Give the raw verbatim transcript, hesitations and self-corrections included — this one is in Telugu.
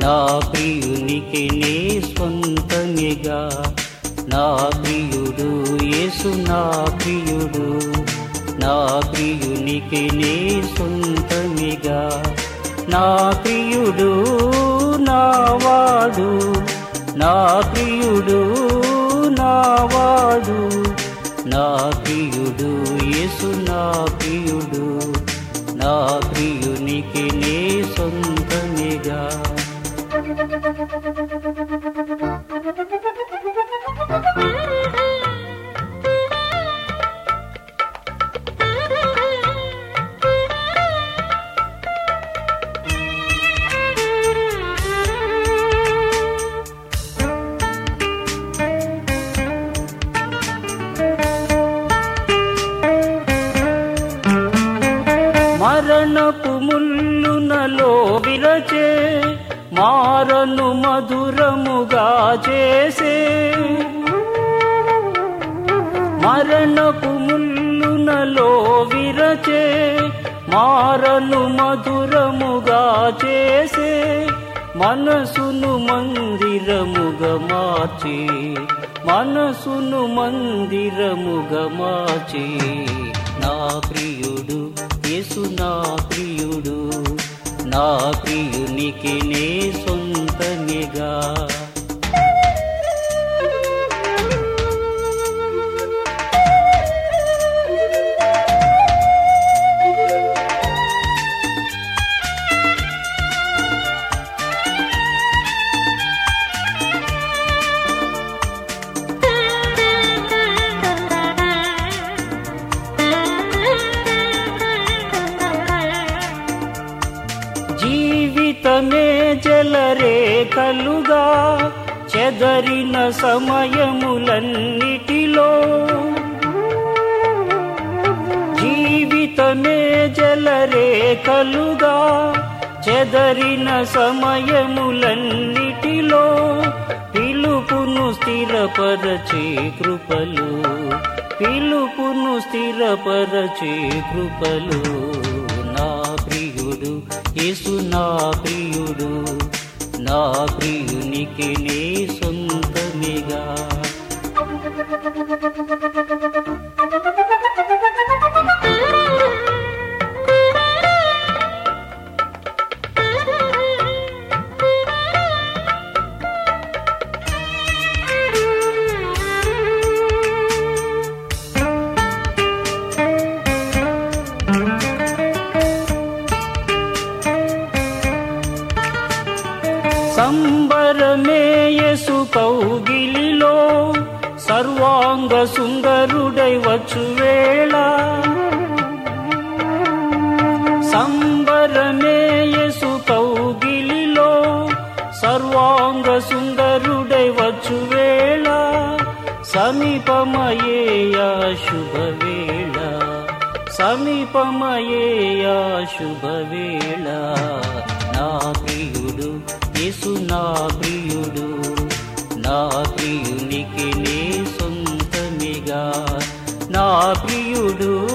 నా ప్రియునికి నే సొంతమిగా. నా ప్రియుడు యేసు నా ప్రియుడు, నా ప్రియునికి నే సొంతమిగా. నా ప్రియుడు నావాడు, నా ప్రియుడు నావాడు, నా ప్రియుడు యేసు నా ప్రియుడు, నా ప్రియునికి నే సొంతమిగా. మరణపు ముల్లునలో విరచే, మారను మధురముగా చేసే. మరణపు ముల్లునలో విరచే, మారను మధురముగా చేసే. మనసును మందిరముగా మార్చి, మనసును మందిరముగా మార్చి. నా ప్రియుడు యేసు నా ప్రియుడు, నా ప్రియునికి నే సొంతమిగా. జీవితమే జలరేఖలుగా చెదరిన సమయములన్నిటిలో, జీవితమే జలరేఖలుగా చెదరిన సమయములన్నిటిలో. పిలుపును స్థిరపరచే కృపలు, పిలుపును స్థిరపరచే కృపలు. నా ప్రియుడు యేసు నా ప్రియుడు, నా ప్రియునికి నే సొంతమిగా. సంబరమే యేసు కౌగిలిలో, సర్వాంగ సుందరుడై వచ్చువేళ. సంబరమే యేసు కౌగిలిలో, సర్వాంగ సుందరుడై వచ్చువేళ. సమీపమయేయా శుభవేళ, సమీపమయేయా శుభవేళ. నా ప్రియుడు యేసు నా ప్రియుడు, నా ప్రియునికి నే సొంతమిగా. నా ప్రియుడు